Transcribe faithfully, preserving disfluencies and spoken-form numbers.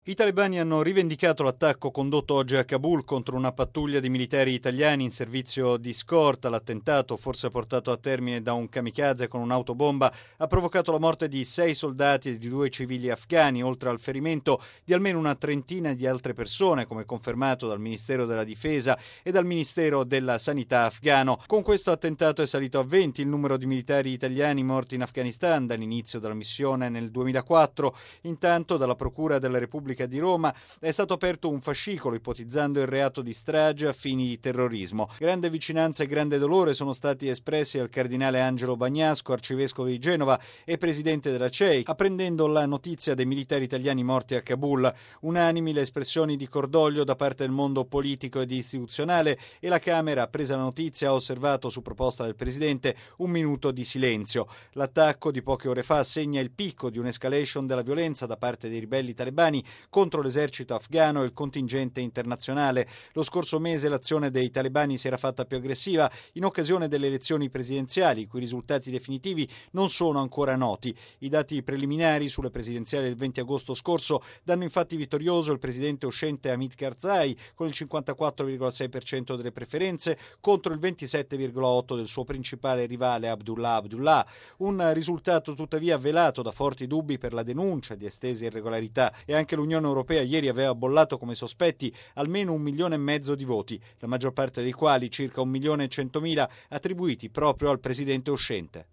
I talebani hanno rivendicato l'attacco condotto oggi a Kabul contro una pattuglia di militari italiani in servizio di scorta. L'attentato, forse portato a termine da un kamikaze con un'autobomba, ha provocato la morte di sei soldati e di due civili afghani, oltre al ferimento di almeno una trentina di altre persone, come confermato dal Ministero della Difesa e dal Ministero della Sanità afghano. Con questo attentato è salito a venti il numero di militari italiani morti in Afghanistan dall'inizio della missione nel duemilaquattro. Intanto, dalla Procura della Repubblica di Roma è stato aperto un fascicolo ipotizzando il reato di strage a fini di terrorismo. Grande vicinanza e grande dolore sono stati espressi al cardinale Angelo Bagnasco, arcivescovo di Genova e presidente della C E I, apprendendo la notizia dei militari italiani morti a Kabul. Unanimi le espressioni di cordoglio da parte del mondo politico ed istituzionale, e la Camera, appresa la notizia, ha osservato su proposta del presidente un minuto di silenzio. L'attacco di poche ore fa segna il picco di un'escalation della violenza da parte dei ribelli talebani contro l'esercito afghano e il contingente internazionale. Lo scorso mese l'azione dei talebani si era fatta più aggressiva in occasione delle elezioni presidenziali, i cui risultati definitivi non sono ancora noti. I dati preliminari sulle presidenziali del venti agosto scorso danno infatti vittorioso il presidente uscente Hamid Karzai con il cinquantaquattro virgola sei per cento delle preferenze contro il ventisette virgola otto per cento del suo principale rivale Abdullah Abdullah. Un risultato tuttavia velato da forti dubbi per la denuncia di estese irregolarità, e anche l'Unione Europea ieri aveva bollato come sospetti almeno un milione e mezzo di voti, la maggior parte dei quali, circa un milione e centomila, attribuiti proprio al presidente uscente.